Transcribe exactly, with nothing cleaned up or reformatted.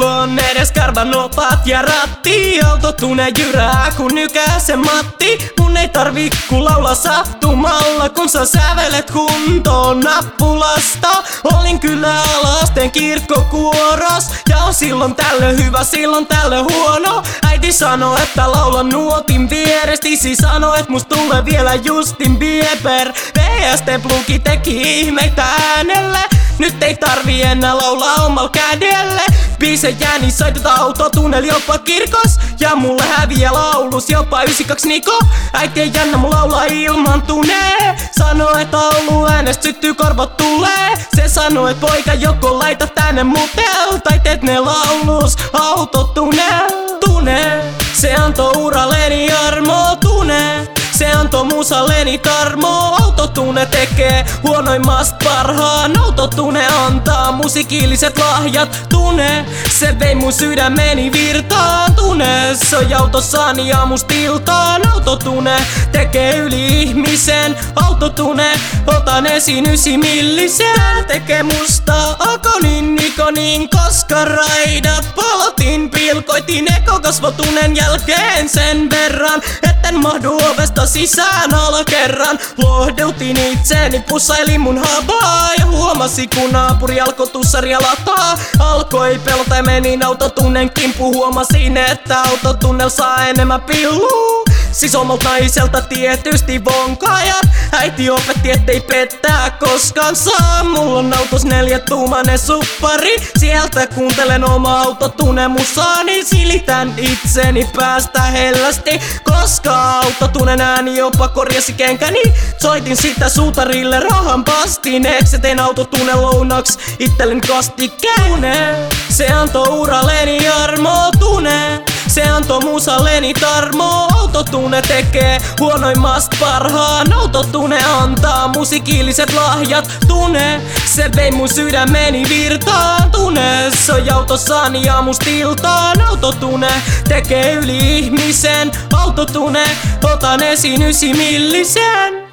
on edes karvanopat ja ratti. Autotune jyrää kun nykää se Matti. Mun ei tarvi ku laulaa sattumalla, kun sä sävelet kuntoon nappulasta. Olin kyllä alasten kirkkokuoros ja on silloin tällöin hyvä, silloin tällöin huono. Äiti sanoi, että laulan nuotin vieresti. Isi sanoi, et must tulee vielä Justin Bieber. V S T-plugi teki ihmeitä äänelle. Nyt ei tarvi enää laulaa omalla kädelle. Biisejä niin soitetaan autotunneli jopa kirkos. Ja mulle häviää laulus jopa yhdeksänkymmentäkaksi Niko. Äiti ei jännä mun laulaa ilman tunee. Sano, että Oulu äänestä syttyy korvat tulee. Se sanoo, et poika joko laita tänne mutel tai teet ne laulus autotunnel. Tune, se antoi uralleni armo. Tune, se antoi musalleni tarmo. Autotune tekee huonoimmasta parhaan. Autotune antaa musiikilliset lahjat. Tune, se vei mun sydämeni virtaan. Tune, se on autossani aamusta iltaan. Autotune tekee yli ihmisen. Autotune, otan esiin ysimillisen. Tekee musta akonin nikonin, koska raidat palotin. Pilkoitin ekokasvotunen jälkeen sen verran, etten mahdu ovesta sisään alakerran. Lohdeutin itseni, pussailin mun habaa ja huomasi kun naapuri alkoi tussaria lataa. Alkoi pelota ja menin autotunnen kimppuun. Huomasin, että autotunnel saa enemmän pilluu. Siis omalta naiselta tietysti vonkaajat. Äiti opetti ettei pettää koskaan saa. Mulla on autos neljätuumainen suppari. Sieltä kuuntelen oma autotune musaani. Silitän itseni päästä hellästi, koska autotunen ääni jopa korjasi kenkäni. Soitin sitä suutarille rahan pastineeksi ja tein autotune lounaks itselleni kastikkeen. Se antoi uralleni armo. Tune, se antoi musalleni tarmo. Autotune tekee huonoimmasta parhaan. Autotune antaa musiikilliset lahjat. Tune, se vei mun sydämeni virtaan. Tune, se on autossani aamusta iltaan. Autotune tekee yli ihmisen. Autotune, otan esiin ysimillisen.